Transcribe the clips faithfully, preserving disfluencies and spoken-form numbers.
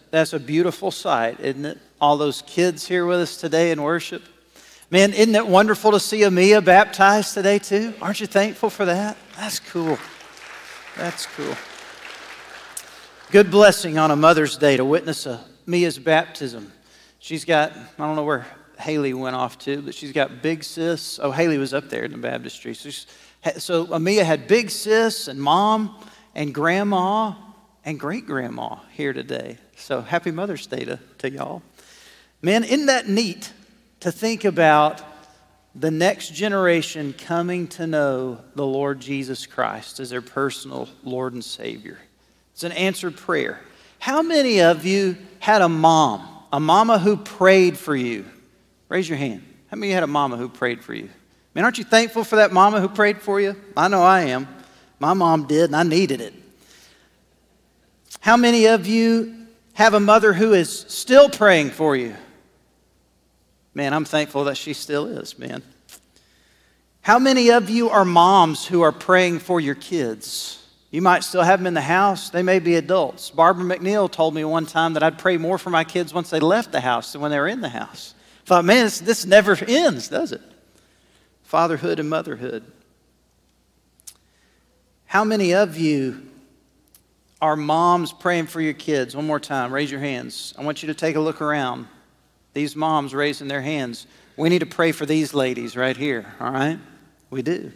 that's a beautiful sight, isn't it? All those kids here with us today in worship. Man, isn't it wonderful to see Amia baptized today too? Aren't you thankful for that? That's cool. That's cool. Good blessing on a Mother's Day to witness Amia's baptism. She's got, I don't know where Haley went off to, but she's got big sis. Oh, Haley was up there in the baptistry. So, she's, so Amia had big sis and mom and grandma and great-grandma here today. So happy Mother's Day to, to y'all. Man, isn't that neat to think about the next generation coming to know the Lord Jesus Christ as their personal Lord and Savior? It's an answered prayer. How many of you had a mom, a mama who prayed for you? Raise your hand. How many of you had a mama who prayed for you? Man, aren't you thankful for that mama who prayed for you? I know I am. My mom did, and I needed it. How many of you have a mother who is still praying for you? Man, I'm thankful that she still is, man. How many of you are moms who are praying for your kids? You might still have them in the house. They may be adults. Barbara McNeil told me one time that I'd pray more for my kids once they left the house than when they were in the house. I thought, man, this, this never ends, does it? Fatherhood and motherhood. How many of you are moms praying for your kids? One more time, raise your hands. I want you to take a look around. These moms raising their hands. We need to pray for these ladies right here, all right? We do.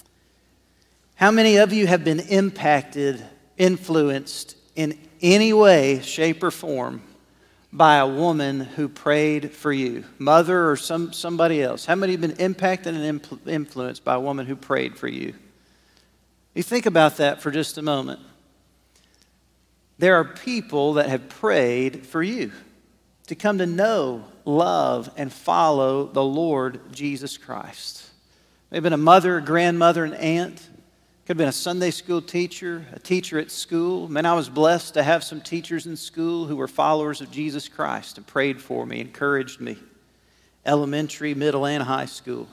How many of you have been impacted, influenced in any way, shape, or form by a woman who prayed for you? Mother or some somebody else. How many have been impacted and impl- influenced by a woman who prayed for you? You think about that for just a moment. There are people that have prayed for you to come to know, love, and follow the Lord Jesus Christ. Maybe been a mother, a grandmother, an aunt. Could have been a Sunday school teacher, a teacher at school. Man, I was blessed to have some teachers in school who were followers of Jesus Christ and prayed for me, encouraged me. Elementary, middle, and high school.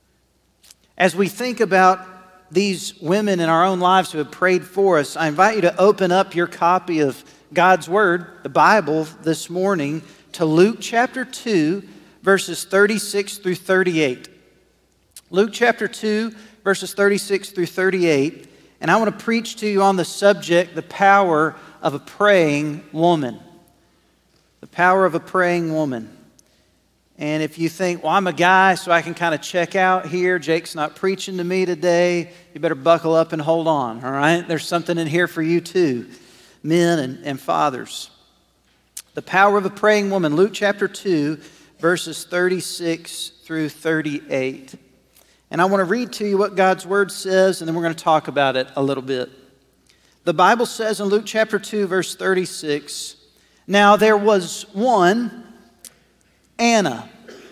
As we think about these women in our own lives who have prayed for us, I invite you to open up your copy of God's Word, the Bible, this morning to Luke chapter two, verses thirty-six through thirty-eight. Luke chapter two, verses thirty-six through thirty-eight. And I want to preach to you on the subject, the power of a praying woman. The power of a praying woman. And if you think, well, I'm a guy, so I can kind of check out here. Jake's not preaching to me today. You better buckle up and hold on, all right? There's something in here for you too, men and, and fathers. The power of a praying woman, Luke chapter two, verses thirty-six through thirty-eight. And I want to read to you what God's Word says, and then we're going to talk about it a little bit. The Bible says in Luke chapter two, verse thirty-six, "Now there was one, Anna,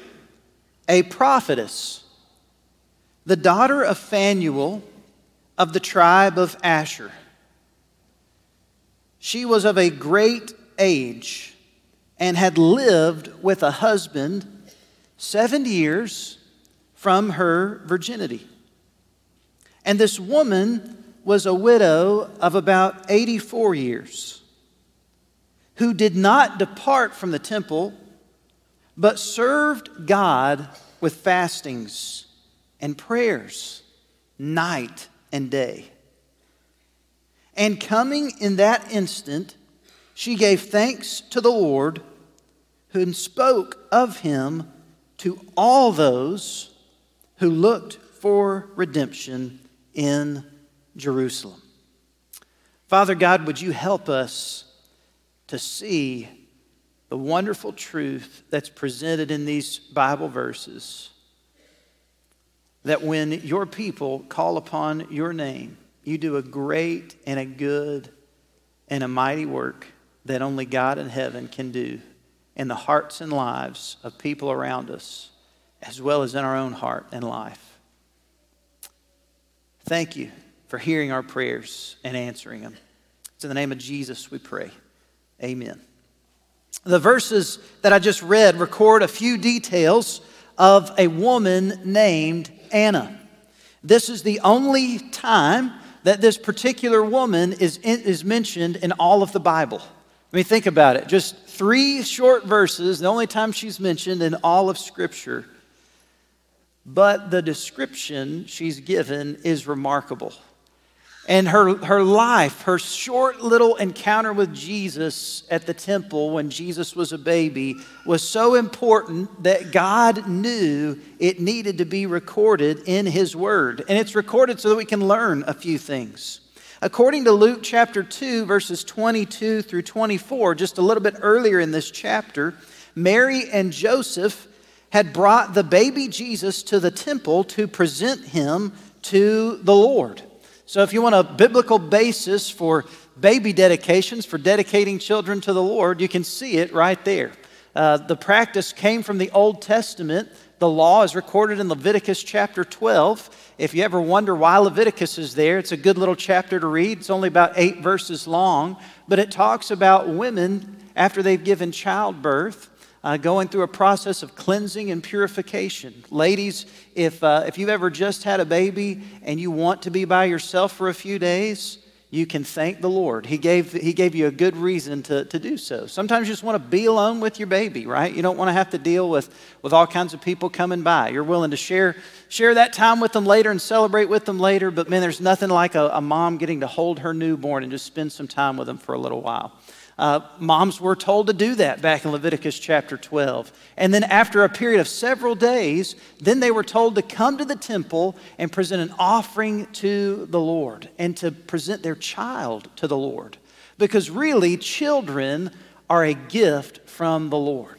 a prophetess, the daughter of Phanuel of the tribe of Asher. She was of a great age and had lived with a husband seven years from her virginity. And this woman was a widow of about eighty-four years, who did not depart from the temple, but served God with fastings and prayers night and day. And coming in that instant, she gave thanks to the Lord, who spoke of him to all those who looked for redemption in Jerusalem." Father God, would you help us to see the wonderful truth that's presented in these Bible verses, that when your people call upon your name, you do a great and a good and a mighty work that only God in heaven can do in the hearts and lives of people around us, as well as in our own heart and life. Thank you for hearing our prayers and answering them. It's in the name of Jesus we pray. Amen. The verses that I just read record a few details of a woman named Anna. This is the only time that this particular woman is, in, is mentioned in all of the Bible. I mean, think about it. Just three short verses, the only time she's mentioned in all of Scripture. But the description she's given is remarkable. And her, her life, her short little encounter with Jesus at the temple when Jesus was a baby was so important that God knew it needed to be recorded in His Word. And it's recorded so that we can learn a few things. According to Luke chapter two, verses twenty-two through twenty-four, just a little bit earlier in this chapter, Mary and Joseph had brought the baby Jesus to the temple to present him to the Lord. So if you want a biblical basis for baby dedications, for dedicating children to the Lord, you can see it right there. Uh, the practice came from the Old Testament. The law is recorded in Leviticus chapter twelve. If you ever wonder why Leviticus is there, it's a good little chapter to read. It's only about eight verses long, but it talks about women after they've given childbirth, Uh, going through a process of cleansing and purification. Ladies, if uh, if you've ever just had a baby and you want to be by yourself for a few days, you can thank the Lord. He gave He gave you a good reason to, to do so. Sometimes you just want to be alone with your baby, right? You don't want to have to deal with, with all kinds of people coming by. You're willing to share share that time with them later and celebrate with them later, but man, there's nothing like a, a mom getting to hold her newborn and just spend some time with them for a little while. Uh, moms were told to do that back in Leviticus chapter twelve. And then after a period of several days, then they were told to come to the temple and present an offering to the Lord and to present their child to the Lord. Because really, children are a gift from the Lord.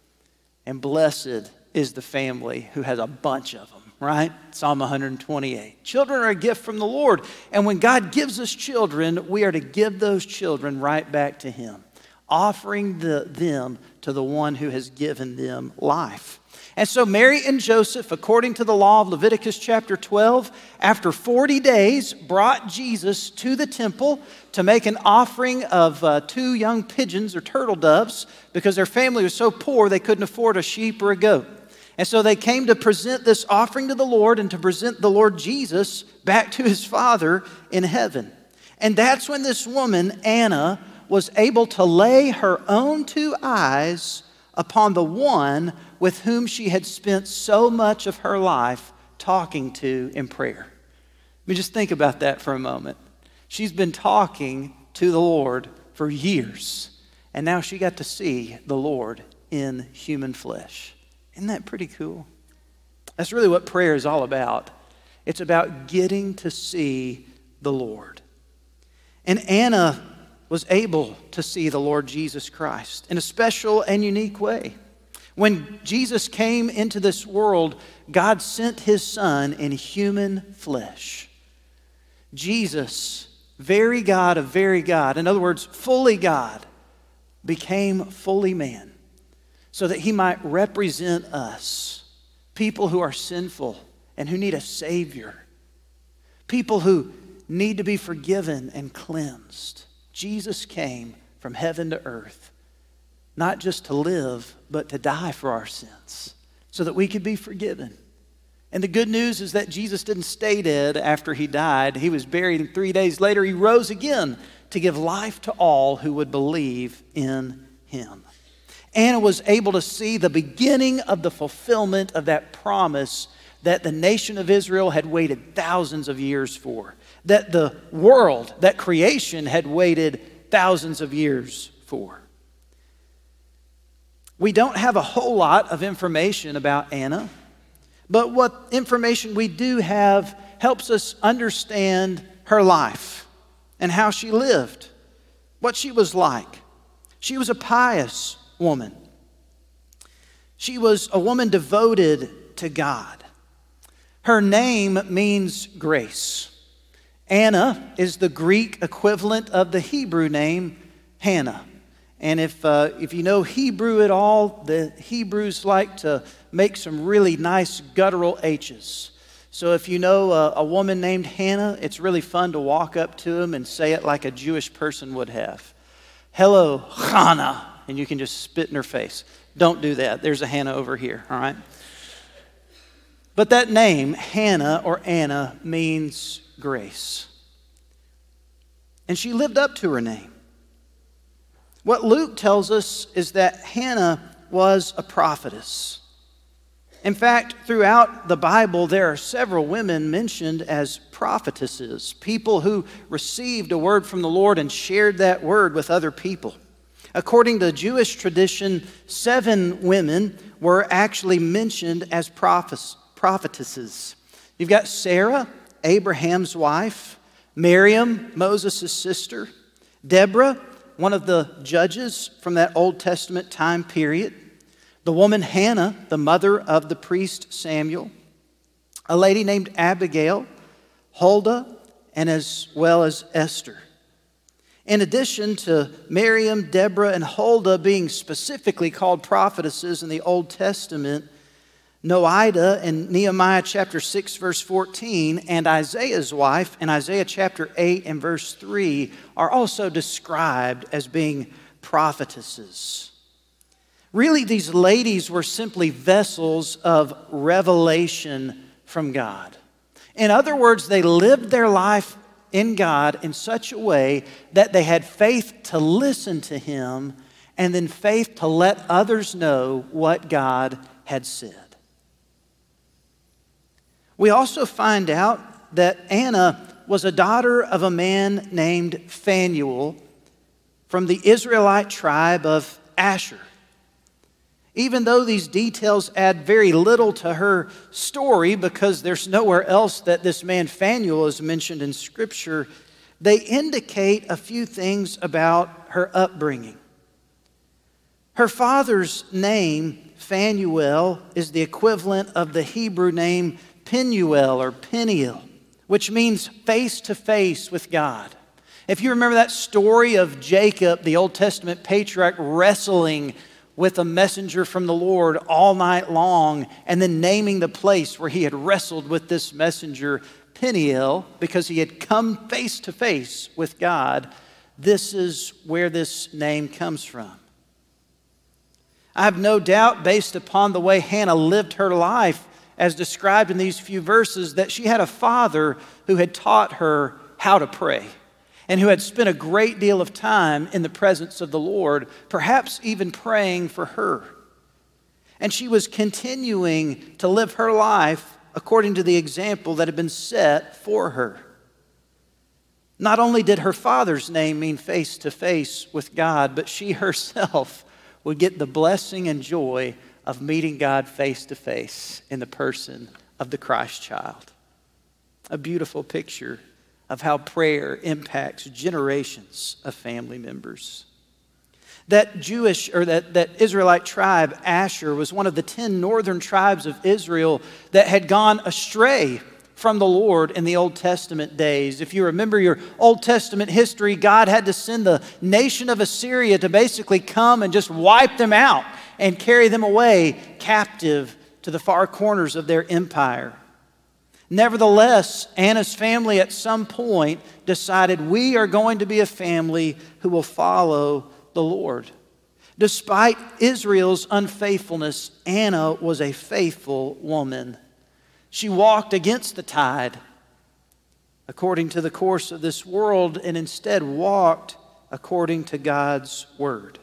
And blessed is the family who has a bunch of them, right? Psalm one twenty-eight. Children are a gift from the Lord. And when God gives us children, we are to give those children right back to Him, offering the, them to the one who has given them life. And so Mary and Joseph, according to the law of Leviticus chapter twelve, after forty days, brought Jesus to the temple to make an offering of uh, two young pigeons or turtle doves because their family was so poor they couldn't afford a sheep or a goat. And so they came to present this offering to the Lord and to present the Lord Jesus back to His Father in heaven. And that's when this woman, Anna, was able to lay her own two eyes upon the one with whom she had spent so much of her life talking to in prayer. Let me just think about that for a moment. She's been talking to the Lord for years, and now she got to see the Lord in human flesh. Isn't that pretty cool? That's really what prayer is all about. It's about getting to see the Lord. And Anna was able to see the Lord Jesus Christ in a special and unique way. When Jesus came into this world, God sent His Son in human flesh. Jesus, very God of very God, in other words, fully God, became fully man, so that He might represent us, people who are sinful and who need a Savior, people who need to be forgiven and cleansed. Jesus came from heaven to earth, not just to live, but to die for our sins, so that we could be forgiven. And the good news is that Jesus didn't stay dead after He died. He was buried, and three days later He rose again to give life to all who would believe in Him. Anna was able to see the beginning of the fulfillment of that promise that the nation of Israel had waited thousands of years for, that the world, that creation had waited thousands of years for. We don't have a whole lot of information about Anna, but what information we do have helps us understand her life and how she lived, what she was like. She was a pious woman. She was a woman devoted to God. Her name means grace. Anna is the Greek equivalent of the Hebrew name Hannah. And if uh, if you know Hebrew at all, the Hebrews like to make some really nice guttural H's. So if you know a, a woman named Hannah, it's really fun to walk up to them and say it like a Jewish person would have. Hello, Hannah. And you can just spit in her face. Don't do that. There's a Hannah over here, all right? But that name, Hannah or Anna, means grace. And she lived up to her name. What Luke tells us is that Hannah was a prophetess. In fact, throughout the Bible, there are several women mentioned as prophetesses, people who received a word from the Lord and shared that word with other people. According to Jewish tradition, seven women were actually mentioned as prophes- prophetesses. You've got Sarah, Abraham's wife, Miriam, Moses' sister, Deborah, one of the judges from that Old Testament time period, the woman Hannah, the mother of the priest Samuel, a lady named Abigail, Huldah, and as well as Esther. In addition to Miriam, Deborah, and Huldah being specifically called prophetesses in the Old Testament, Noadah in Nehemiah chapter six, verse fourteen, and Isaiah's wife in Isaiah chapter eight and verse three are also described as being prophetesses. Really, these ladies were simply vessels of revelation from God. In other words, they lived their life in God in such a way that they had faith to listen to Him and then faith to let others know what God had said. We also find out that Anna was a daughter of a man named Phanuel from the Israelite tribe of Asher. Even though these details add very little to her story because there's nowhere else that this man Phanuel is mentioned in Scripture, they indicate a few things about her upbringing. Her father's name, Phanuel, is the equivalent of the Hebrew name Penuel or Peniel, which means face to face with God. If you remember that story of Jacob, the Old Testament patriarch, wrestling with a messenger from the Lord all night long, and then naming the place where he had wrestled with this messenger Peniel because he had come face to face with God, this is where this name comes from. I have no doubt, based upon the way Hannah lived her life as described in these few verses, that she had a father who had taught her how to pray, and who had spent a great deal of time in the presence of the Lord, perhaps even praying for her. And she was continuing to live her life according to the example that had been set for her. Not only did her father's name mean face to face with God, but she herself would get the blessing and joy of meeting God face to face in the person of the Christ child. A beautiful picture of how prayer impacts generations of family members. That Jewish or that, that Israelite tribe, Asher, was one of the ten northern tribes of Israel that had gone astray from the Lord in the Old Testament days. If you remember your Old Testament history, God had to send the nation of Assyria to basically come and just wipe them out and carry them away captive to the far corners of their empire. Nevertheless, Anna's family at some point decided, we are going to be a family who will follow the Lord. Despite Israel's unfaithfulness, Anna was a faithful woman. She walked against the tide according to the course of this world and instead walked according to God's word.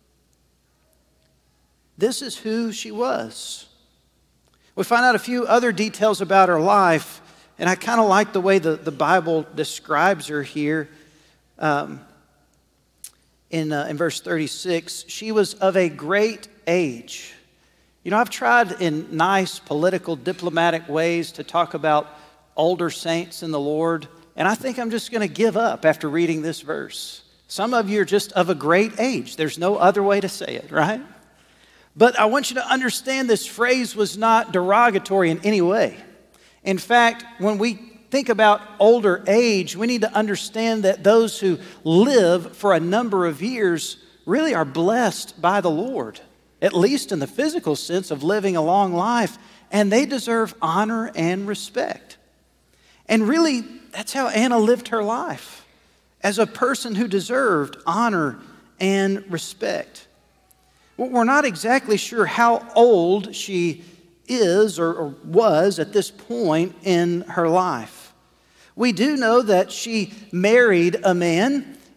This is who she was. We find out a few other details about her life, and I kind of like the way the, the Bible describes her here. Um, in, uh, in verse thirty-six, she was of a great age. You know, I've tried in nice political, diplomatic ways to talk about older saints in the Lord, and I think I'm just going to give up after reading this verse. Some of you are just of a great age. There's no other way to say it, right? But I want you to understand this phrase was not derogatory in any way. In fact, when we think about older age, we need to understand that those who live for a number of years really are blessed by the Lord, at least in the physical sense of living a long life, and they deserve honor and respect. And really, that's how Anna lived her life, as a person who deserved honor and respect. We're not exactly sure how old she is or, or was at this point in her life. We do know that she married a man,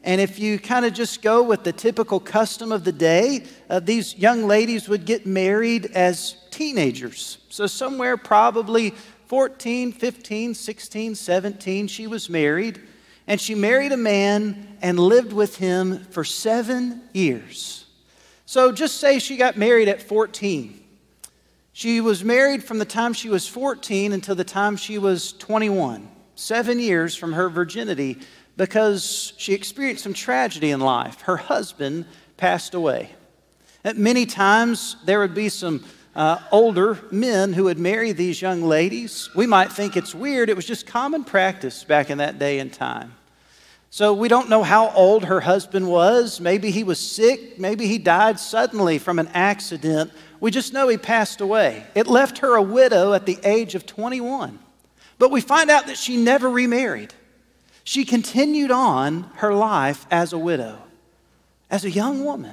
And if you kind of just go with the typical custom of the day, uh, these young ladies would get married as teenagers. So somewhere probably fourteen, fifteen, sixteen, seventeen, she was married. And she married a man and lived with him for seven years. So just say she got married at fourteen. She was married from the time she was fourteen until the time she was twenty-one. Seven years from her virginity, because she experienced some tragedy in life. Her husband passed away. At many times, there would be some uh, older men who would marry these young ladies. We might think it's weird. It was just common practice back in that day and time. So we don't know how old her husband was. Maybe he was sick. Maybe he died suddenly from an accident. We just know he passed away. It left her a widow at the age of twenty-one. But we find out that she never remarried. She continued on her life as a widow, as a young woman.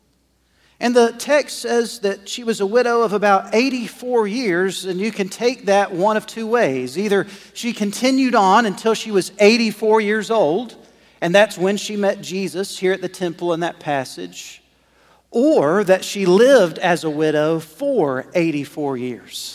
And the text says that she was a widow of about eighty-four years, and you can take that one of two ways. Either she continued on until she was eighty-four years old, and that's when she met Jesus here at the temple in that passage, or that she lived as a widow for eighty-four years.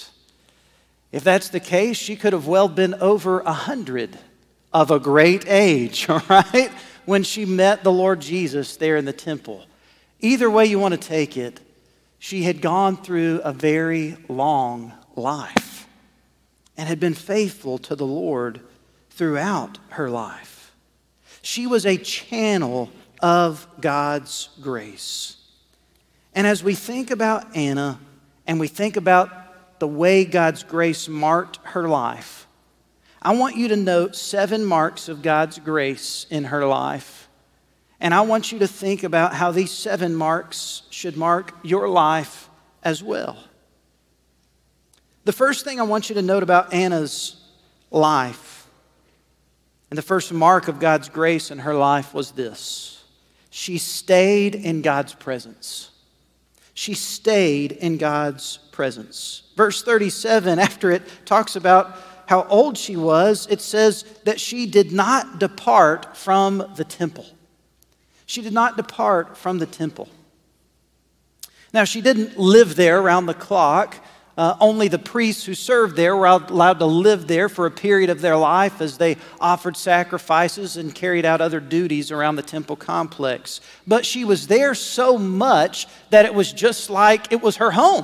If that's the case, she could have well been over a hundred of a great age, all right, when she met the Lord Jesus there in the temple. Either way you want to take it, she had gone through a very long life and had been faithful to the Lord throughout her life. She was a channel of God's grace. And as we think about Anna and we think about the way God's grace marked her life, I want you to note seven marks of God's grace in her life. And I want you to think about how these seven marks should mark your life as well. The first thing I want you to note about Anna's life, and the first mark of God's grace in her life, was this: she stayed in God's presence. She stayed in God's presence. Verse thirty-seven, after it talks about how old she was, it says that she did not depart from the temple. She did not depart from the temple. Now, she didn't live there around the clock. Uh, only the priests who served there were allowed to live there for a period of their life as they offered sacrifices and carried out other duties around the temple complex. But she was there so much that it was just like it was her home.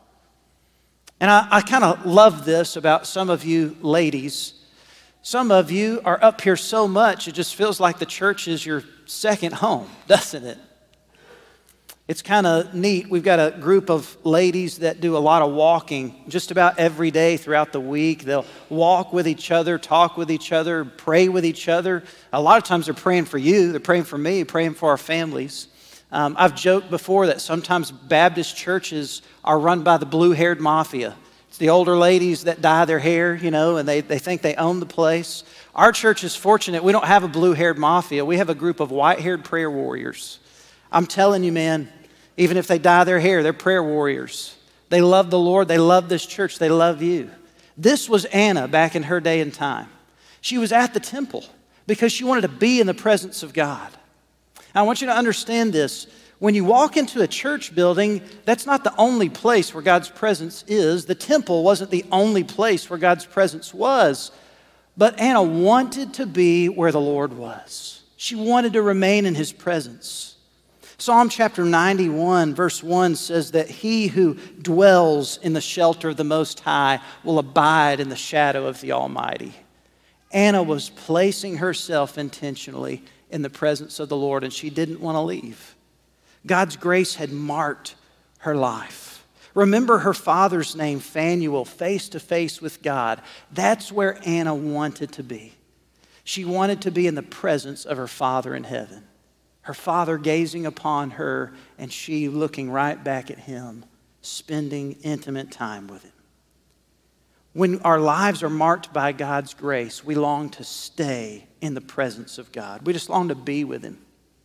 And I, I kind of love this about some of you ladies. Some of you are up here so much, it just feels like the church is your second home, doesn't it? It's kind of neat. We've got a group of ladies that do a lot of walking just about every day throughout the week. They'll walk with each other, talk with each other, pray with each other. A lot of times they're praying for you, they're praying for me, praying for our families. Um, I've joked before that sometimes Baptist churches are run by the blue-haired mafia. It's the older ladies that dye their hair, you know, and they, they think they own the place. Our church is fortunate. We don't have a blue-haired mafia. We have a group of white-haired prayer warriors. I'm telling you, man, even if they dye their hair, they're prayer warriors. They love the Lord. They love this church. They love you. This was Anna back in her day and time. She was at the temple because she wanted to be in the presence of God. Now, I want you to understand this. When you walk into a church building, that's not the only place where God's presence is. The temple wasn't the only place where God's presence was. But Anna wanted to be where the Lord was. She wanted to remain in His presence. Psalm chapter ninety-one, verse one says that he who dwells in the shelter of the Most High will abide in the shadow of the Almighty. Anna was placing herself intentionally in the presence of the Lord, and she didn't want to leave. God's grace had marked her life. Remember her father's name, Phanuel, face to face with God. That's where Anna wanted to be. She wanted to be in the presence of her Father in heaven. Her Father gazing upon her, and she looking right back at Him, spending intimate time with Him. When our lives are marked by God's grace, we long to stay in the presence of God. We just long to be with Him.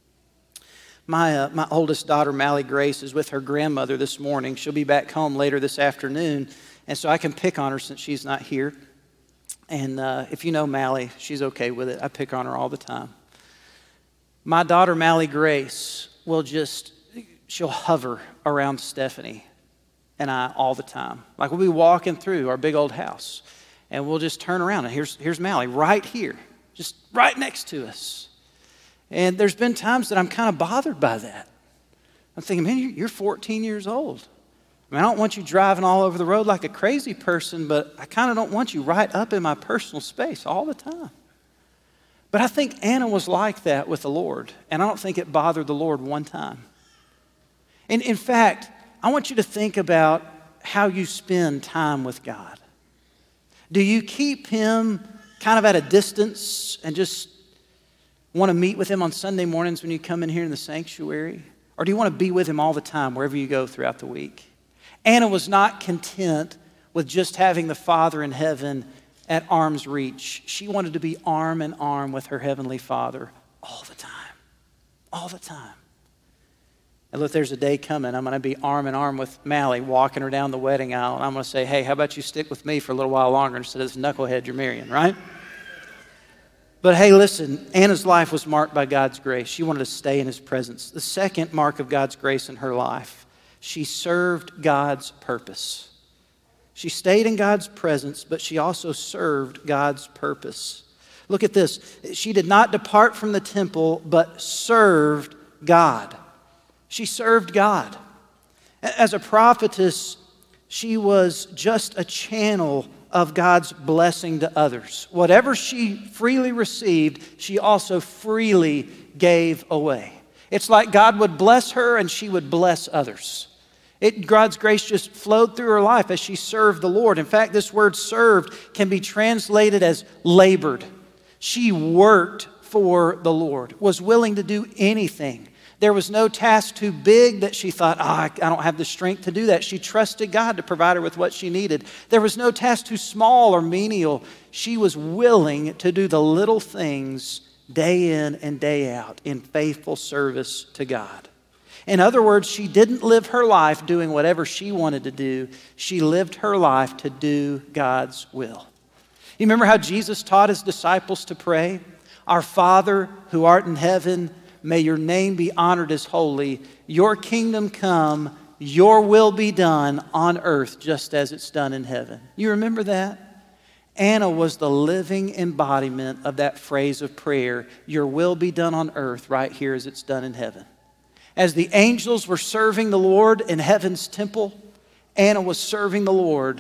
My, uh, my oldest daughter, Mally Grace, is with her grandmother this morning. She'll be back home later this afternoon, and so I can pick on her since she's not here. And uh, if you know Mally, she's okay with it. I pick on her all the time. My daughter, Mally Grace, will just, she'll hover around Stephanie and I all the time. Like we'll be walking through our big old house and we'll just turn around and here's, here's Mally right here, just right next to us. And there's been times that I'm kind of bothered by that. I'm thinking, man, you're fourteen years old. I mean, I don't want you driving all over the road like a crazy person, but I kind of don't want you right up in my personal space all the time. But I think Anna was like that with the Lord, and I don't think it bothered the Lord one time. And in fact, I want you to think about how you spend time with God. Do you keep Him kind of at a distance and just want to meet with Him on Sunday mornings when you come in here in the sanctuary? Or do you want to be with Him all the time, wherever you go throughout the week? Anna was not content with just having the Father in heaven at arm's reach. She wanted to be arm in arm with her Heavenly Father all the time. All the time. And look, there's a day coming. I'm going to be arm in arm with Mally, walking her down the wedding aisle. And I'm going to say, hey, how about you stick with me for a little while longer instead of this knucklehead you're marrying, right? But hey, listen, Anna's life was marked by God's grace. She wanted to stay in His presence. The second mark of God's grace in her life, she served God's purpose. She stayed in God's presence, but she also served God's purpose. Look at this. She did not depart from the temple, but served God. She served God. As a prophetess, she was just a channel of God's blessing to others. Whatever she freely received, she also freely gave away. It's like God would bless her and she would bless others. It, God's grace just flowed through her life as she served the Lord. In fact, this word served can be translated as labored. She worked for the Lord, was willing to do anything. There was no task too big that she thought, oh, I don't have the strength to do that. She trusted God to provide her with what she needed. There was no task too small or menial. She was willing to do the little things day in and day out in faithful service to God. In other words, she didn't live her life doing whatever she wanted to do. She lived her life to do God's will. You remember how Jesus taught His disciples to pray? Our Father who art in heaven, may your name be honored as holy. Your kingdom come, your will be done on earth just as it's done in heaven. You remember that? Anna was the living embodiment of that phrase of prayer, your will be done on earth right here as it's done in heaven. As the angels were serving the Lord in heaven's temple, Anna was serving the Lord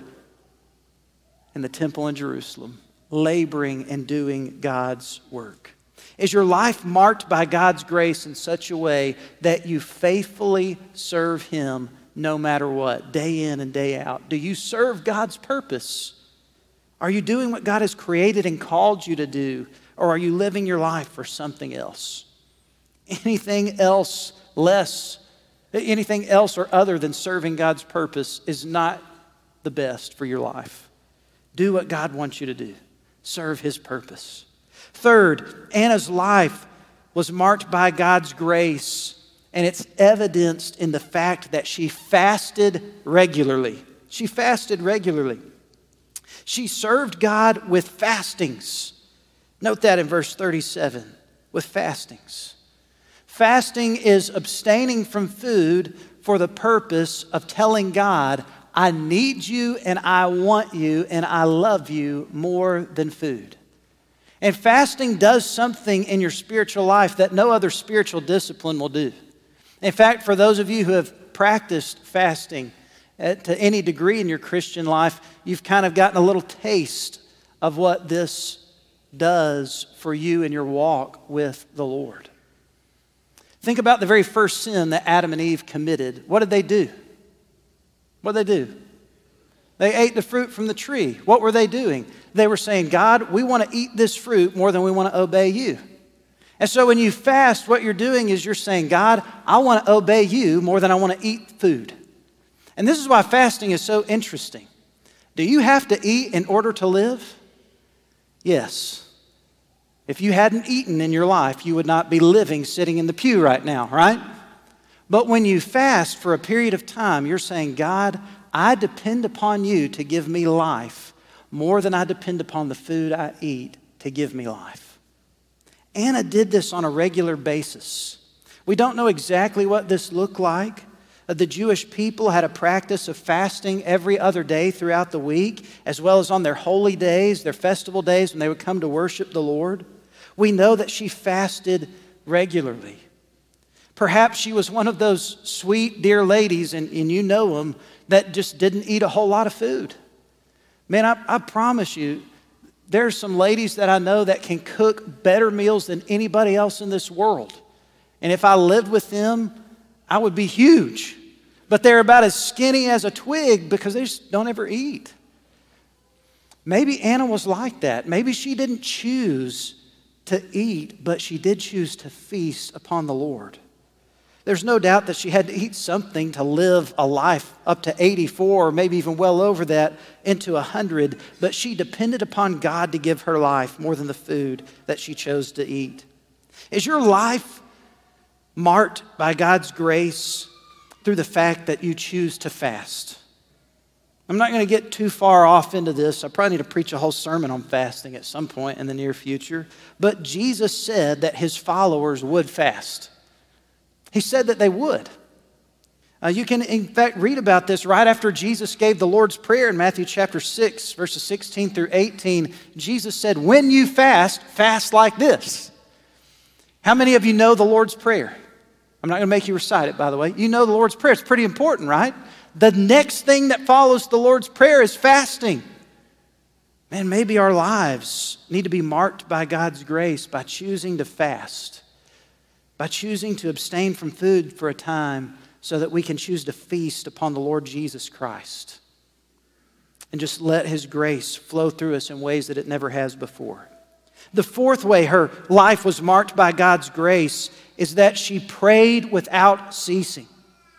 in the temple in Jerusalem, laboring and doing God's work. Is your life marked by God's grace in such a way that you faithfully serve Him no matter what, day in and day out? Do you serve God's purpose? Are you doing what God has created and called you to do? Or are you living your life for something else? Anything else less, anything else or other than serving God's purpose is not the best for your life. Do what God wants you to do. Serve His purpose. Third, Anna's life was marked by God's grace, and it's evidenced in the fact that she fasted regularly. She fasted regularly. She served God with fastings. Note that in verse thirty-seven, with fastings. Fasting is abstaining from food for the purpose of telling God, I need you and I want you and I love you more than food. And fasting does something in your spiritual life that no other spiritual discipline will do. In fact, for those of you who have practiced fasting to any degree in your Christian life, you've kind of gotten a little taste of what this does for you in your walk with the Lord. Think about the very first sin that Adam and Eve committed. What did they do? What did they do? They ate the fruit from the tree. What were they doing? They were saying, God, we want to eat this fruit more than we want to obey you. And so when you fast, what you're doing is you're saying, God, I want to obey you more than I want to eat food. And this is why fasting is so interesting. Do you have to eat in order to live? Yes. If you hadn't eaten in your life, you would not be living sitting in the pew right now, right? But when you fast for a period of time, you're saying, God, I depend upon you to give me life more than I depend upon the food I eat to give me life. Anna did this on a regular basis. We don't know exactly what this looked like. Uh, The Jewish people had a practice of fasting every other day throughout the week, as well as on their holy days, their festival days when they would come to worship the Lord. We know that she fasted regularly. Perhaps she was one of those sweet, dear ladies, and, and you know them, that just didn't eat a whole lot of food. Man, I, I promise you, there's some ladies that I know that can cook better meals than anybody else in this world. And if I lived with them, I would be huge. But they're about as skinny as a twig because they just don't ever eat. Maybe Anna was like that. Maybe she didn't choose to eat, but she did choose to feast upon the Lord. There's no doubt that she had to eat something to live a life up to eighty-four, or maybe even well over that, into one hundred. But she depended upon God to give her life more than the food that she chose to eat. Is your life marked by God's grace through the fact that you choose to fast? I'm not going to get too far off into this. I probably need to preach a whole sermon on fasting at some point in the near future. But Jesus said that his followers would fast. He said that they would. Uh, you can, in fact, read about this right after Jesus gave the Lord's Prayer in Matthew chapter six, verses sixteen through eighteen. Jesus said, when you fast, fast like this. How many of you know the Lord's Prayer? I'm not going to make you recite it, by the way. You know the Lord's Prayer. It's pretty important, right? The next thing that follows the Lord's Prayer is fasting. Man, maybe our lives need to be marked by God's grace by choosing to fast, by choosing to abstain from food for a time so that we can choose to feast upon the Lord Jesus Christ and just let his grace flow through us in ways that it never has before. The fourth way her life was marked by God's grace is that she prayed without ceasing.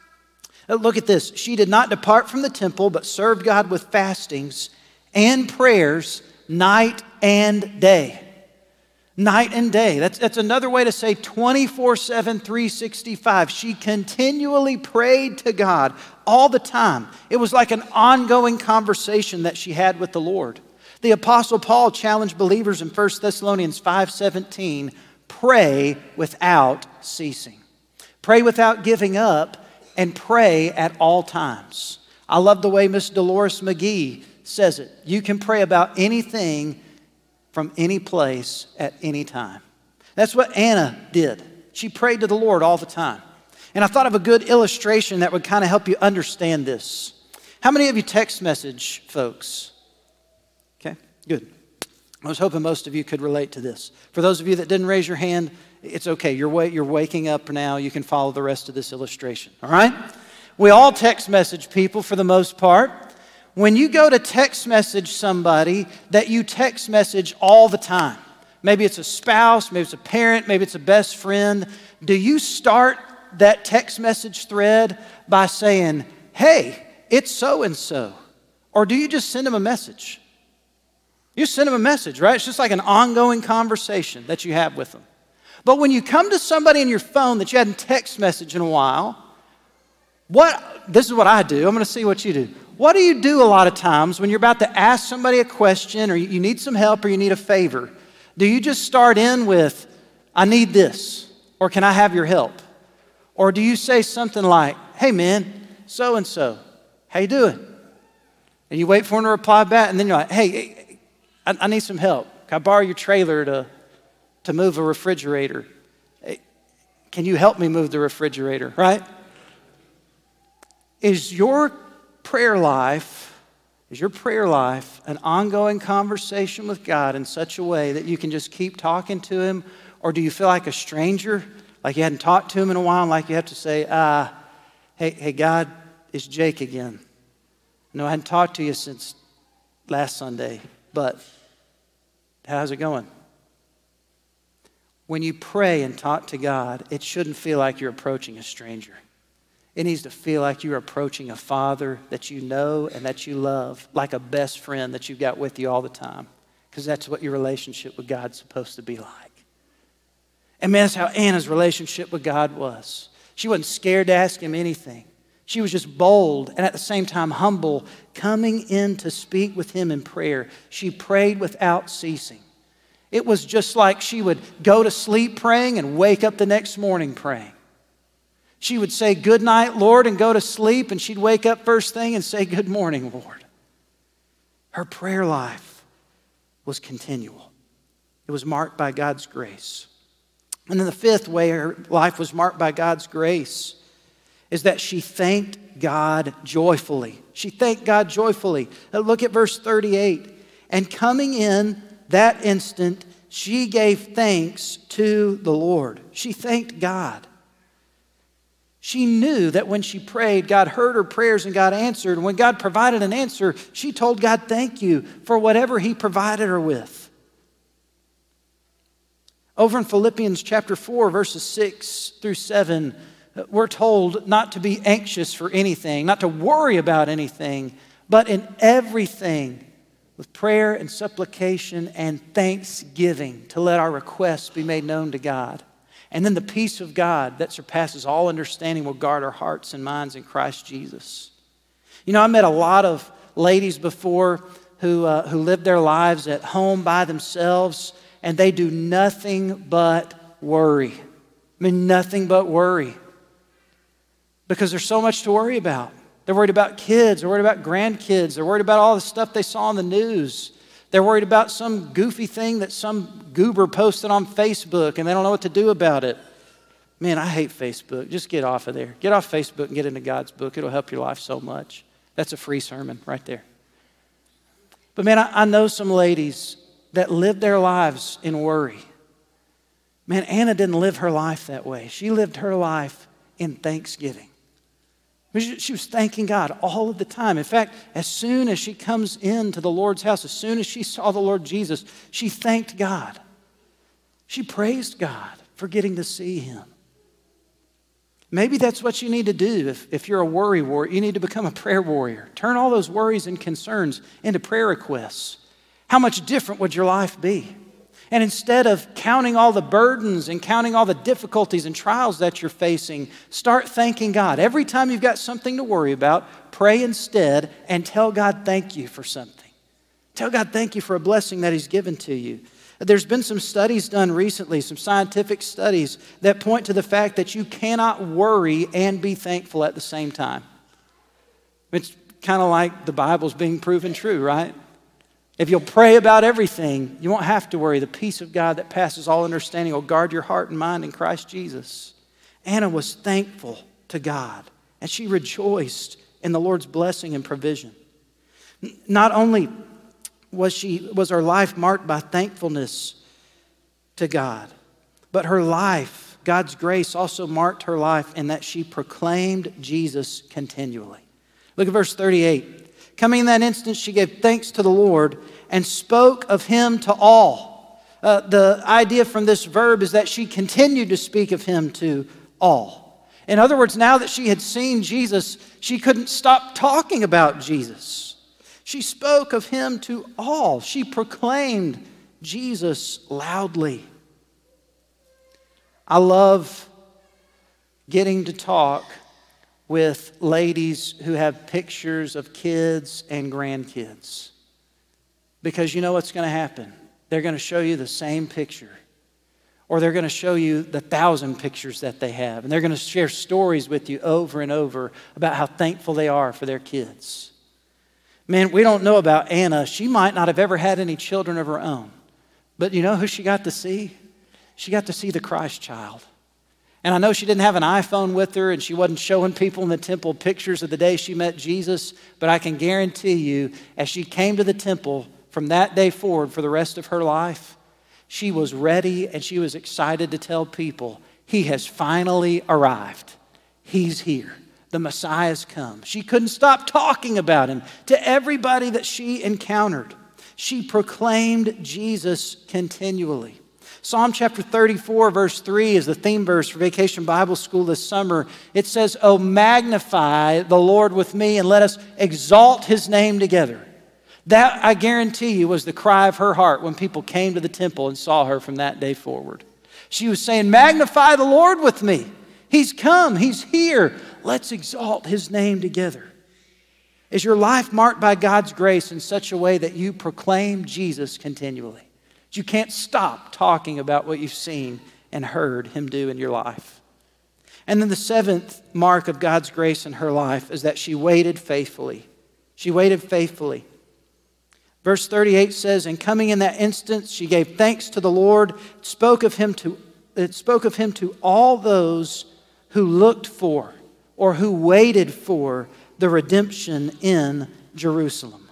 Look at this. She did not depart from the temple, but served God with fastings and prayers night and day. Night and day. That's, that's another way to say twenty-four seven, three sixty-five. She continually prayed to God all the time. It was like an ongoing conversation that she had with the Lord. The Apostle Paul challenged believers in First Thessalonians five seventeen, pray without ceasing. Pray without giving up, and pray at all times. I love the way Miss Dolores McGee says it. You can pray about anything from any place at any time. That's what Anna did. She prayed to the Lord all the time. And I thought of a good illustration that would kind of help you understand this. How many of you text message folks? Okay, good. I was hoping most of you could relate to this. For those of you that didn't raise your hand, it's okay. You're, wa- you're waking up now. You can follow the rest of this illustration, all right? We all text message people for the most part. When you go to text message somebody that you text message all the time, maybe it's a spouse, maybe it's a parent, maybe it's a best friend, do you start that text message thread by saying, hey, it's so-and-so? Or do you just send them a message? You send them a message, right? It's just like an ongoing conversation that you have with them. But when you come to somebody in your phone that you hadn't text messaged in a while, what, this is what I do. I'm going to see what you do. What do you do a lot of times when you're about to ask somebody a question or you need some help or you need a favor? Do you just start in with, I need this, or can I have your help? Or do you say something like, hey man, so-and-so, how you doing? And you wait for them to reply back and then you're like, hey, I, I need some help. Can I borrow your trailer to, to move a refrigerator? Hey, can you help me move the refrigerator, right? Is your prayer life, is your prayer life an ongoing conversation with God in such a way that you can just keep talking to him? Or do you feel like a stranger, like you hadn't talked to him in a while, and like you have to say, uh, hey, hey, God, it's Jake again. No, I hadn't talked to you since last Sunday, but how's it going? When you pray and talk to God, it shouldn't feel like you're approaching a stranger. It needs to feel like you're approaching a father that you know and that you love, like a best friend that you've got with you all the time, because that's what your relationship with God's supposed to be like. And man, that's how Anna's relationship with God was. She wasn't scared to ask him anything. She was just bold and at the same time humble, coming in to speak with him in prayer. She prayed without ceasing. It was just like she would go to sleep praying and wake up the next morning praying. She would say, "Good night, Lord," and go to sleep, and she'd wake up first thing and say, "Good morning, Lord." Her prayer life was continual. It was marked by God's grace. And then the fifth way her life was marked by God's grace is that she thanked God joyfully. She thanked God joyfully. Now look at verse thirty-eight. And coming in that instant, she gave thanks to the Lord. She thanked God. She knew that when she prayed, God heard her prayers and God answered. And when God provided an answer, she told God thank you for whatever He provided her with. Over in Philippians chapter four, verses six through seven, we're told not to be anxious for anything, not to worry about anything, but in everything, with prayer and supplication and thanksgiving, to let our requests be made known to God. And then the peace of God that surpasses all understanding will guard our hearts and minds in Christ Jesus. You know, I met a lot of ladies before who, uh, who lived their lives at home by themselves, and they do nothing but worry. I mean, nothing but worry. Because there's so much to worry about. They're worried about kids. They're worried about grandkids. They're worried about all the stuff they saw on the news. They're worried about some goofy thing that some goober posted on Facebook and they don't know what to do about it. Man, I hate Facebook. Just get off of there. Get off Facebook and get into God's book. It'll help your life so much. That's a free sermon right there. But man, I, I know some ladies that live their lives in worry. Man, Anna didn't live her life that way. She lived her life in thanksgiving. She was thanking God all of the time. In fact, as soon as she comes into the Lord's house, as soon as she saw the Lord Jesus, she thanked God. She praised God for getting to see Him. Maybe that's what you need to do if, if you're a worry warrior. You need to become a prayer warrior. Turn all those worries and concerns into prayer requests. How much different would your life be? And instead of counting all the burdens and counting all the difficulties and trials that you're facing, start thanking God. Every time you've got something to worry about, pray instead and tell God thank you for something. Tell God thank you for a blessing that He's given to you. There's been some studies done recently, some scientific studies that point to the fact that you cannot worry and be thankful at the same time. It's kind of like the Bible's being proven true, right? If you'll pray about everything, you won't have to worry. The peace of God that passes all understanding will guard your heart and mind in Christ Jesus. Anna was thankful to God, and she rejoiced in the Lord's blessing and provision. Not only was she was her life marked by thankfulness to God, but her life, God's grace, also marked her life in that she proclaimed Jesus continually. Look at verse thirty-eight. Coming in that instant, she gave thanks to the Lord and spoke of Him to all. Uh, the idea from this verb is that she continued to speak of Him to all. In other words, now that she had seen Jesus, she couldn't stop talking about Jesus. She spoke of Him to all. She proclaimed Jesus loudly. I love getting to talk with ladies who have pictures of kids and grandkids. Because you know what's going to happen? They're going to show you the same picture. Or they're going to show you the thousand pictures that they have. And they're going to share stories with you over and over about how thankful they are for their kids. Man, we don't know about Anna. She might not have ever had any children of her own. But you know who she got to see? She got to see the Christ child. And I know she didn't have an iPhone with her and she wasn't showing people in the temple pictures of the day she met Jesus, but I can guarantee you, as she came to the temple from that day forward for the rest of her life, she was ready and she was excited to tell people, He has finally arrived. He's here. The Messiah's come. She couldn't stop talking about Him to everybody that she encountered. She proclaimed Jesus continually. Psalm chapter thirty-four, verse three is the theme verse for Vacation Bible School this summer. It says, "Oh, magnify the Lord with me and let us exalt His name together." That, I guarantee you, was the cry of her heart when people came to the temple and saw her from that day forward. She was saying, magnify the Lord with me. He's come. He's here. Let's exalt His name together. Is your life marked by God's grace in such a way that you proclaim Jesus continually? But you can't stop talking about what you've seen and heard him do in your life. And then the seventh mark of God's grace in her life is that she waited faithfully. She waited faithfully. Verse thirty-eight says, and coming in that instant, she gave thanks to the Lord, spoke of him to, it spoke of him to all those who looked for or who waited for the redemption in Jerusalem.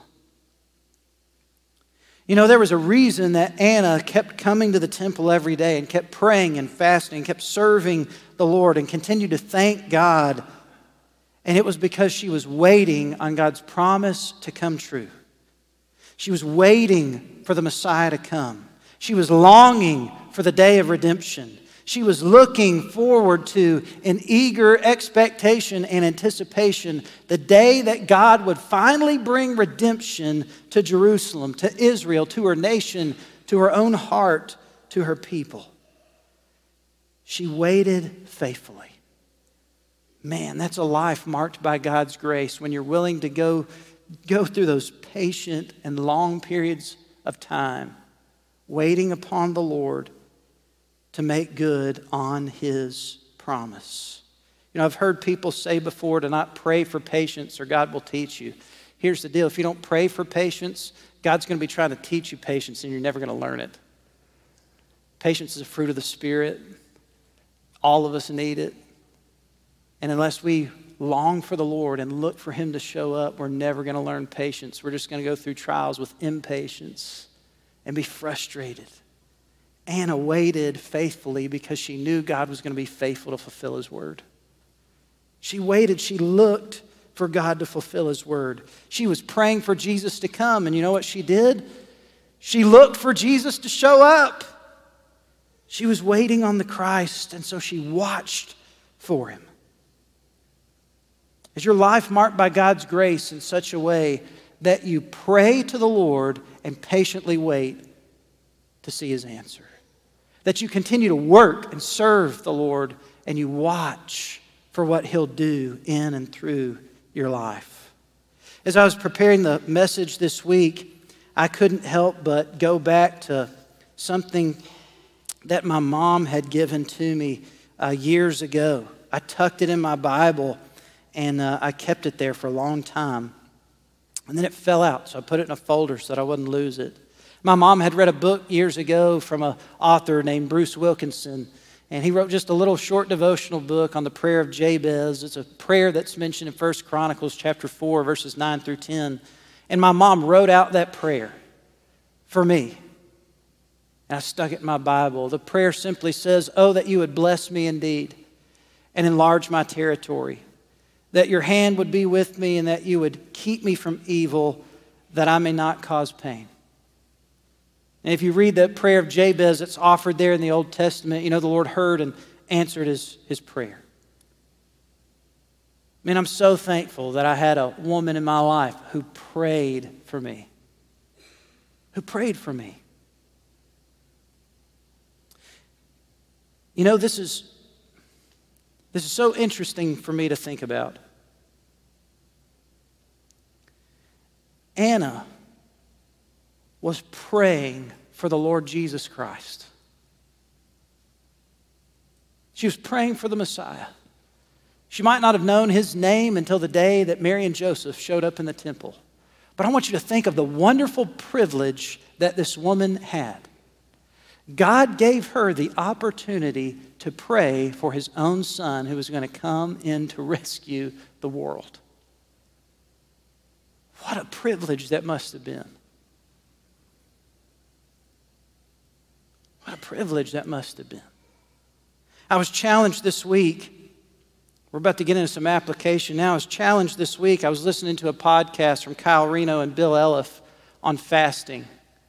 You know, there was a reason that Anna kept coming to the temple every day and kept praying and fasting, and kept serving the Lord and continued to thank God. And it was because she was waiting on God's promise to come true. She was waiting for the Messiah to come. She was longing for the day of redemption. She was looking forward to, in eager expectation and anticipation, the day that God would finally bring redemption to Jerusalem, to Israel, to her nation, to her own heart, to her people. She waited faithfully. Man, that's a life marked by God's grace when you're willing to go, go through those patient and long periods of time, waiting upon the Lord to make good on his promise. You know, I've heard people say before to not pray for patience or God will teach you. Here's the deal. If you don't pray for patience, God's going to be trying to teach you patience and you're never going to learn it. Patience is a fruit of the Spirit. All of us need it. And unless we long for the Lord and look for him to show up, we're never going to learn patience. We're just going to go through trials with impatience and be frustrated. Anna waited faithfully because she knew God was going to be faithful to fulfill his word. She waited. She looked for God to fulfill his word. She was praying for Jesus to come. And you know what she did? She looked for Jesus to show up. She was waiting on the Christ, and so she watched for him. Is your life marked by God's grace in such a way that you pray to the Lord and patiently wait to see his answer? That you continue to work and serve the Lord and you watch for what he'll do in and through your life. As I was preparing the message this week, I couldn't help but go back to something that my mom had given to me uh, years ago. I tucked it in my Bible and uh, I kept it there for a long time. And then it fell out, so I put it in a folder so that I wouldn't lose it. My mom had read a book years ago from an author named Bruce Wilkinson, and he wrote just a little short devotional book on the prayer of Jabez. It's a prayer that's mentioned in First Chronicles chapter four, verses nine through ten. And my mom wrote out that prayer for me. And I stuck it in my Bible. The prayer simply says, "Oh, that you would bless me indeed and enlarge my territory, that your hand would be with me and that you would keep me from evil, that I may not cause pain." And if you read that prayer of Jabez that's offered there in the Old Testament, you know the Lord heard and answered his, his prayer. Man, I'm so thankful that I had a woman in my life who prayed for me. Who prayed for me. You know, this is, this is so interesting for me to think about. Anna was praying for the Lord Jesus Christ. She was praying for the Messiah. She might not have known his name until the day that Mary and Joseph showed up in the temple. But I want you to think of the wonderful privilege that this woman had. God gave her the opportunity to pray for his own son who was going to come in to rescue the world. What a privilege that must have been. What a privilege that must have been. I was challenged this week. We're about to get into some application now. I was challenged this week. I was listening to a podcast from Kyle Reno and Bill Elliff on fasting.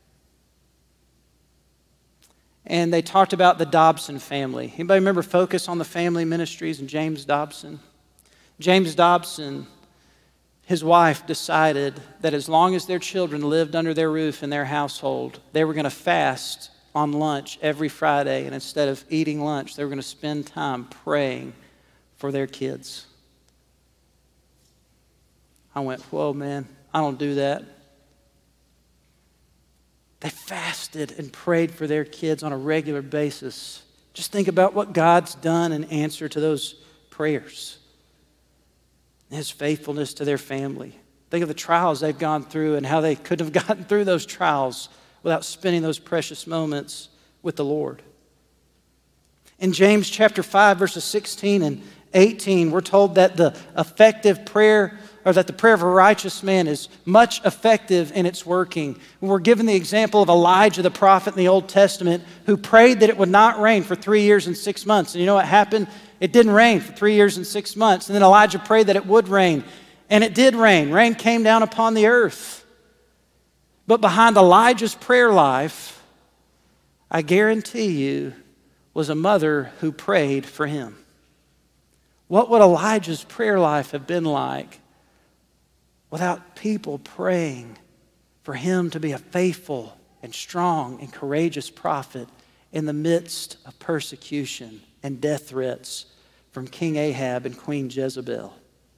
And they talked about the Dobson family. Anybody remember Focus on the Family Ministries and James Dobson? James Dobson, his wife decided that as long as their children lived under their roof in their household, they were going to fast on lunch every Friday, and instead of eating lunch, they were going to spend time praying for their kids. I went, whoa, man, I don't do that. They fasted and prayed for their kids on a regular basis. Just think about what God's done in answer to those prayers. His faithfulness to their family. Think of the trials they've gone through and how they couldn't have gotten through those trials without spending those precious moments with the Lord. In James chapter five, verses sixteen and eighteen, we're told that the effective prayer, or that the prayer of a righteous man is much effective in its working. We're given the example of Elijah the prophet in the Old Testament who prayed that it would not rain for three years and six months. And you know what happened? It didn't rain for three years and six months. And then Elijah prayed that it would rain. And it did rain. Rain came down upon the earth. But behind Elijah's prayer life, I guarantee you, was a mother who prayed for him. What would Elijah's prayer life have been like without people praying for him to be a faithful and strong and courageous prophet in the midst of persecution and death threats from King Ahab and Queen Jezebel?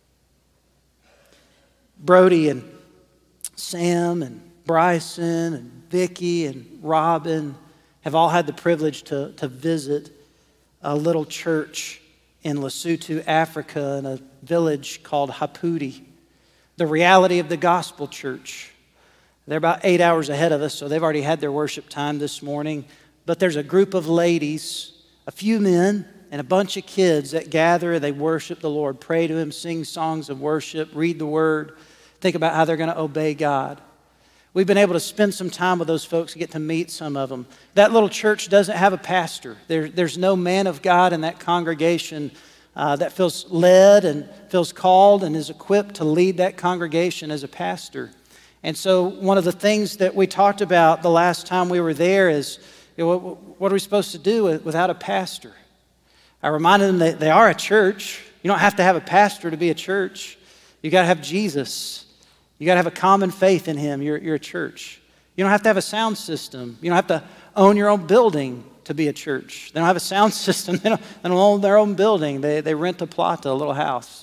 Brody and Sam and Bryson and Vicky and Robin have all had the privilege to, to visit a little church in Lesotho, Africa, in a village called Hapudi. The Reality of the Gospel Church. They're about eight hours ahead of us, so they've already had their worship time this morning. But there's a group of ladies, a few men, and a bunch of kids that gather and they worship the Lord, pray to Him, sing songs of worship, read the Word, think about how they're going to obey God. We've been able to spend some time with those folks and get to meet some of them. That little church doesn't have a pastor. There, there's no man of God in that congregation uh, that feels led and feels called and is equipped to lead that congregation as a pastor. And so one of the things that we talked about the last time we were there is, you know, what, what are we supposed to do without a pastor? I reminded them that they are a church. You don't have to have a pastor to be a church. You got to have Jesus. You got to have a common faith in Him. You're, you're a church. You don't have to have a sound system. You don't have to own your own building to be a church. They don't have a sound system. They don't, they don't own their own building. They, they rent a plot, a little house.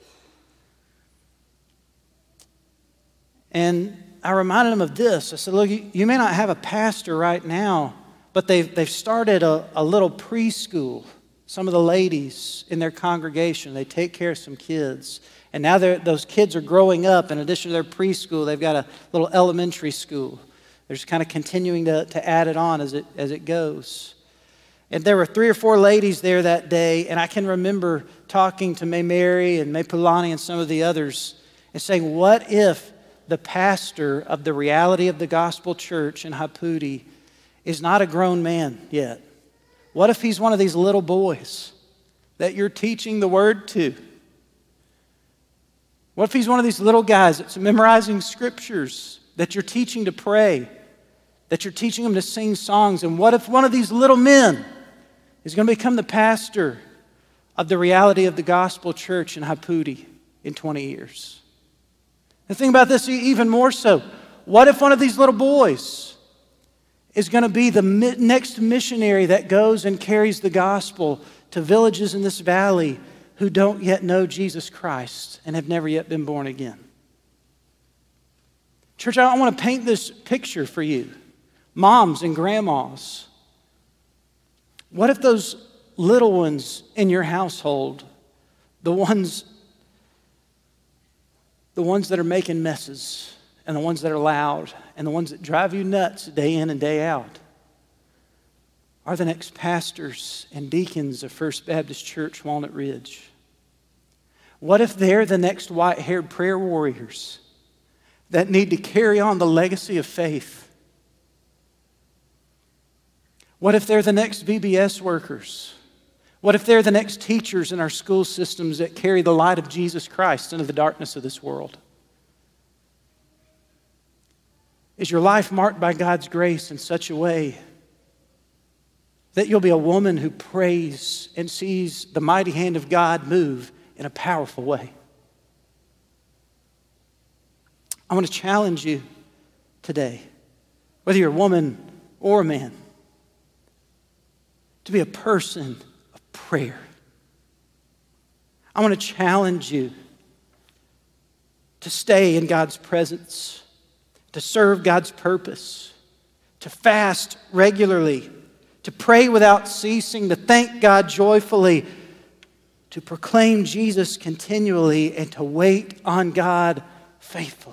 And I reminded them of this. I said, look, you, you may not have a pastor right now, but they've, they've started a, a little preschool. Some of the ladies in their congregation, they take care of some kids. And now those kids are growing up. In addition to their preschool, they've got a little elementary school. They're just kind of continuing to, to add it on as it, as it goes. And there were three or four ladies there that day, and I can remember talking to May Mary and May Pulani and some of the others and saying, what if the pastor of the Reality of the Gospel Church in Hapudi is not a grown man yet? What if he's one of these little boys that you're teaching the Word to? What if he's one of these little guys that's memorizing scriptures, that you're teaching to pray, that you're teaching them to sing songs? And what if one of these little men is going to become the pastor of the Reality of the Gospel Church in Hapudi in twenty years? And think about this even more so. What if one of these little boys is going to be the next missionary that goes and carries the gospel to villages in this valley who don't yet know Jesus Christ and have never yet been born again? Church, I want to paint this picture for you. Moms and grandmas. What if those little ones in your household, the ones, the ones that are making messes, and the ones that are loud, and the ones that drive you nuts day in and day out, are the next pastors and deacons of First Baptist Church, Walnut Ridge? What if they're the next white-haired prayer warriors that need to carry on the legacy of faith? What if they're the next V B S workers? What if they're the next teachers in our school systems that carry the light of Jesus Christ into the darkness of this world? Is your life marked by God's grace in such a way that you'll be a woman who prays and sees the mighty hand of God move in a powerful way? I want to challenge you today, whether you're a woman or a man, to be a person of prayer. I want to challenge you to stay in God's presence, to serve God's purpose, to fast regularly, to pray without ceasing, to thank God joyfully, to proclaim Jesus continually, and to wait on God faithfully.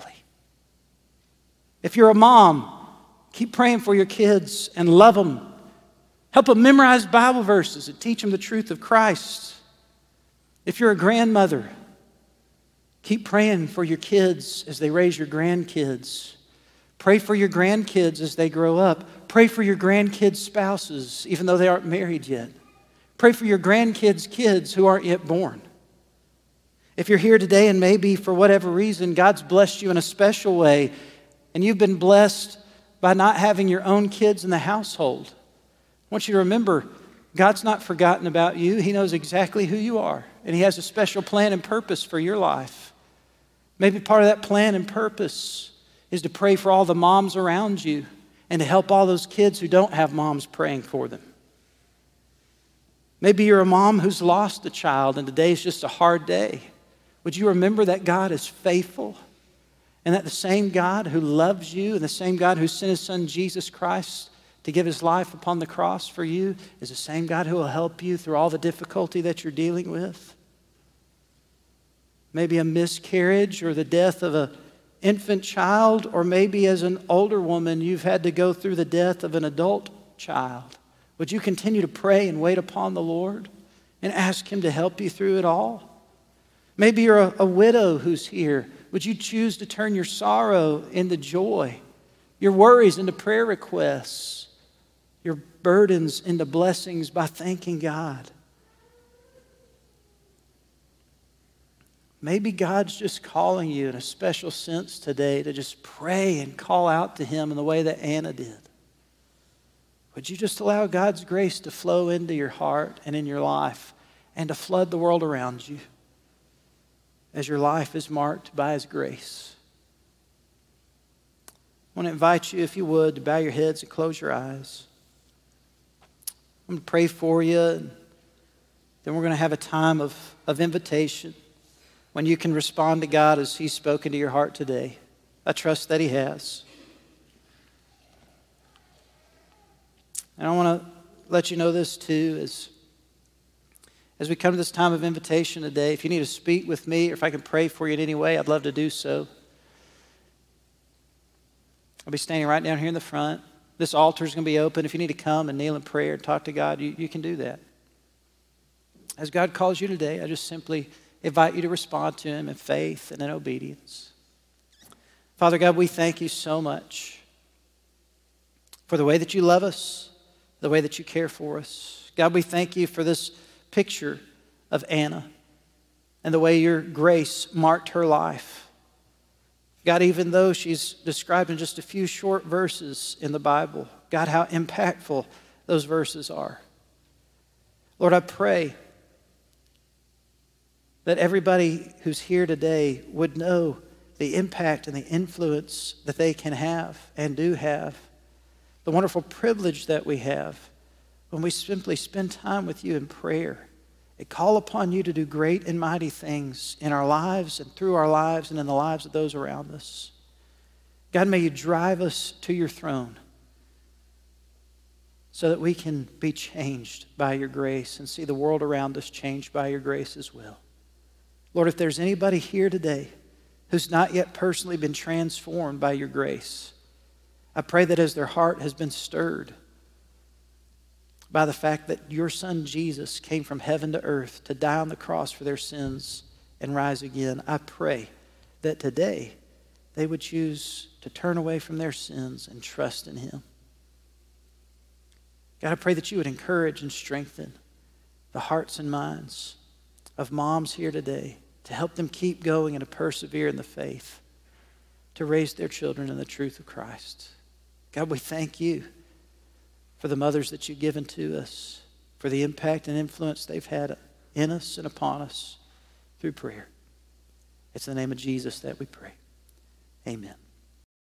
If you're a mom, keep praying for your kids and love them. Help them memorize Bible verses and teach them the truth of Christ. If you're a grandmother, keep praying for your kids as they raise your grandkids. Pray for your grandkids as they grow up. Pray for your grandkids' spouses, even though they aren't married yet. Pray for your grandkids' kids who aren't yet born. If you're here today and maybe for whatever reason God's blessed you in a special way and you've been blessed by not having your own kids in the household, I want you to remember God's not forgotten about you. He knows exactly who you are, and He has a special plan and purpose for your life. Maybe part of that plan and purpose is to pray for all the moms around you and to help all those kids who don't have moms praying for them. Maybe you're a mom who's lost a child and today's just a hard day. Would you remember that God is faithful and that the same God who loves you and the same God who sent His Son Jesus Christ to give His life upon the cross for you is the same God who will help you through all the difficulty that you're dealing with? Maybe a miscarriage or the death of an infant child, or maybe as an older woman you've had to go through the death of an adult child. Would you continue to pray and wait upon the Lord and ask Him to help you through it all? Maybe you're a, a widow who's here. Would you choose to turn your sorrow into joy, your worries into prayer requests, your burdens into blessings by thanking God? Maybe God's just calling you in a special sense today to just pray and call out to Him in the way that Anna did. Would you just allow God's grace to flow into your heart and in your life and to flood the world around you as your life is marked by His grace? I want to invite you, if you would, to bow your heads and close your eyes. I'm going to pray for you, and then we're going to have a time of, of invitation when you can respond to God as He's spoken to your heart today. I trust that He has. And I want to let you know this too, as, as we come to this time of invitation today, if you need to speak with me or if I can pray for you in any way, I'd love to do so. I'll be standing right down here in the front. This altar is going to be open. If you need to come and kneel in prayer and talk to God, you, you can do that. As God calls you today, I just simply invite you to respond to Him in faith and in obedience. Father God, we thank You so much for the way that You love us, the way that You care for us. God, we thank You for this picture of Anna and the way Your grace marked her life. God, even though she's described in just a few short verses in the Bible, God, how impactful those verses are. Lord, I pray that everybody who's here today would know the impact and the influence that they can have and do have, the wonderful privilege that we have when we simply spend time with You in prayer and call upon You to do great and mighty things in our lives and through our lives and in the lives of those around us. God, may You drive us to Your throne so that we can be changed by Your grace and see the world around us changed by Your grace as well. Lord, if there's anybody here today who's not yet personally been transformed by Your grace, I pray that as their heart has been stirred by the fact that Your Son Jesus came from heaven to earth to die on the cross for their sins and rise again, I pray that today they would choose to turn away from their sins and trust in Him. God, I pray that You would encourage and strengthen the hearts and minds of moms here today to help them keep going and to persevere in the faith, to raise their children in the truth of Christ. God, we thank You for the mothers that You've given to us, for the impact and influence they've had in us and upon us through prayer. It's in the name of Jesus that we pray. Amen.